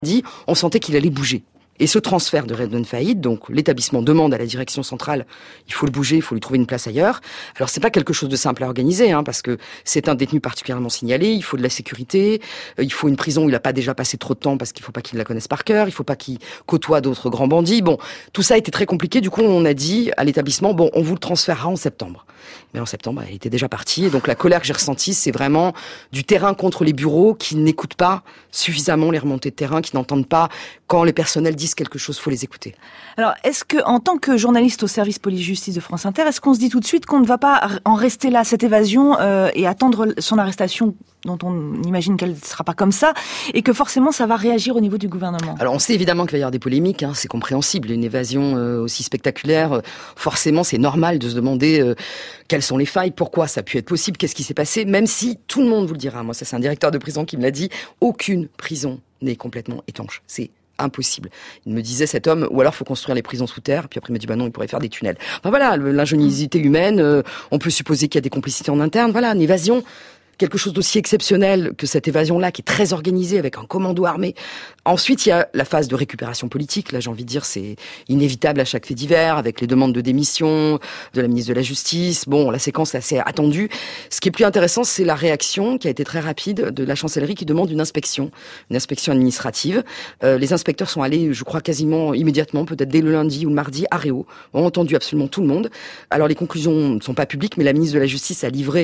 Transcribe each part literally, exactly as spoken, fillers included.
dit, on sentait qu'il allait bouger. Et ce transfert de Redouane Faïd, donc l'établissement demande à la direction centrale, il faut le bouger, il faut lui trouver une place ailleurs. Alors c'est pas quelque chose de simple à organiser, hein, parce que c'est un détenu particulièrement signalé, il faut de la sécurité, euh, il faut une prison où il n'a pas déjà passé trop de temps parce qu'il faut pas qu'il la connaisse par cœur, il faut pas qu'il côtoie d'autres grands bandits. Bon, tout ça a été très compliqué, du coup on a dit à l'établissement, bon, on vous le transférera en septembre. Mais en septembre, elle était déjà partie, et donc la colère que j'ai ressentie, c'est vraiment du terrain contre les bureaux qui n'écoutent pas suffisamment les remontées de terrain, qui n'entendent pas quand les personnels disent quelque chose, faut les écouter. Alors, est-ce que, en tant que journaliste au service police-justice de France Inter, est-ce qu'on se dit tout de suite qu'on ne va pas en rester là, cette évasion, euh, et attendre son arrestation, dont on imagine qu'elle ne sera pas comme ça, et que forcément ça va réagir au niveau du gouvernement? Alors on sait évidemment qu'il va y avoir des polémiques, hein, c'est compréhensible, une évasion euh, aussi spectaculaire, euh, forcément c'est normal de se demander euh, quelles sont les failles, pourquoi ça a pu être possible, qu'est-ce qui s'est passé, même si tout le monde vous le dira, moi ça c'est un directeur de prison qui me l'a dit, aucune prison n'est complètement étanche, c'est impossible. Il me disait, cet homme, ou alors faut construire les prisons sous terre, puis après il me dit, bah non, il pourrait faire des tunnels. Enfin voilà, l'ingéniosité humaine, euh, on peut supposer qu'il y a des complicités en interne, voilà, une évasion, quelque chose d'aussi exceptionnel que cette évasion-là, qui est très organisée, avec un commando armé. Ensuite, il y a la phase de récupération politique. Là, j'ai envie de dire, c'est inévitable à chaque fait divers, avec les demandes de démission de la ministre de la Justice. Bon, la séquence est assez attendue. Ce qui est plus intéressant, c'est la réaction qui a été très rapide de la chancellerie qui demande une inspection, une inspection administrative. Euh, les inspecteurs sont allés, je crois, quasiment immédiatement, peut-être dès le lundi ou le mardi, à Réau, ont entendu absolument tout le monde. Alors, les conclusions ne sont pas publiques, mais la ministre de la Justice a livré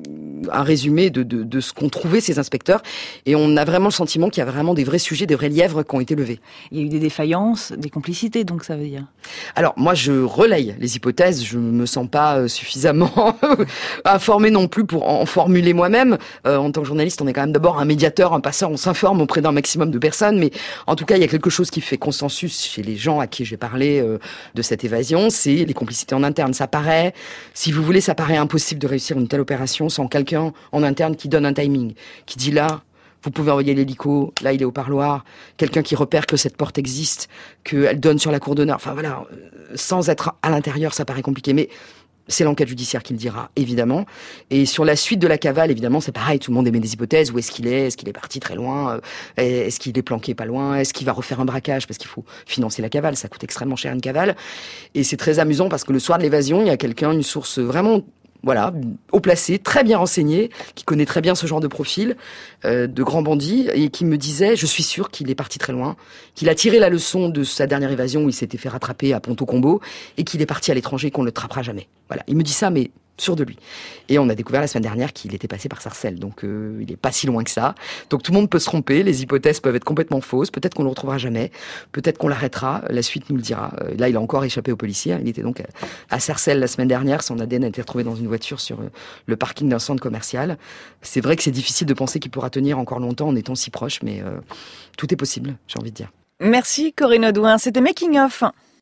un résumé de, de, de ce qu'ont trouvé ces inspecteurs. Et on a vraiment le sentiment qu'il y a vraiment des vrais sujets, des vrais lièvres qui ont été levés. Il y a eu des défaillances, des complicités, donc ça veut dire. Alors, moi, je relaye les hypothèses. Je me sens pas suffisamment informée non plus pour en formuler moi-même. Euh, en tant que journaliste, on est quand même d'abord un médiateur, un passeur. On s'informe auprès d'un maximum de personnes. Mais en tout cas, il y a quelque chose qui fait consensus chez les gens à qui j'ai parlé euh, de cette évasion. C'est les complicités en interne. Ça paraît, si vous voulez, ça paraît impossible de réussir une telle opération sans quelqu'un en interne qui donne un timing, qui dit là, vous pouvez envoyer l'hélico, là il est au parloir, quelqu'un qui repère que cette porte existe, qu'elle donne sur la cour d'honneur, enfin voilà, sans être à l'intérieur ça paraît compliqué, mais c'est l'enquête judiciaire qui le dira, évidemment. Et sur la suite de la cavale, évidemment, c'est pareil, tout le monde émet des hypothèses, où est-ce qu'il est, est-ce qu'il est parti très loin, est-ce qu'il est planqué pas loin, est-ce qu'il va refaire un braquage, parce qu'il faut financer la cavale, ça coûte extrêmement cher une cavale. Et c'est très amusant parce que le soir de l'évasion, il y a quelqu'un, une source vraiment... Voilà, haut placé, très bien renseigné, qui connaît très bien ce genre de profil, euh, de grands bandits, et qui me disait, je suis sûr qu'il est parti très loin, qu'il a tiré la leçon de sa dernière évasion où il s'était fait rattraper à Ponto-Combo, et qu'il est parti à l'étranger, qu'on ne le trappera jamais. Voilà, il me dit ça, mais sûr de lui. Et on a découvert la semaine dernière qu'il était passé par Sarcelles, donc euh, il est pas si loin que ça. Donc tout le monde peut se tromper, les hypothèses peuvent être complètement fausses, peut-être qu'on le retrouvera jamais, peut-être qu'on l'arrêtera, la suite nous le dira. Euh, là, il a encore échappé aux policiers, il était donc à Sarcelles la semaine dernière, son A D N a été retrouvé dans une voiture sur euh, le parking d'un centre commercial. C'est vrai que c'est difficile de penser qu'il pourra tenir encore longtemps en étant si proche, mais euh, tout est possible, j'ai envie de dire. Merci Corinne Audouin, c'était Making of.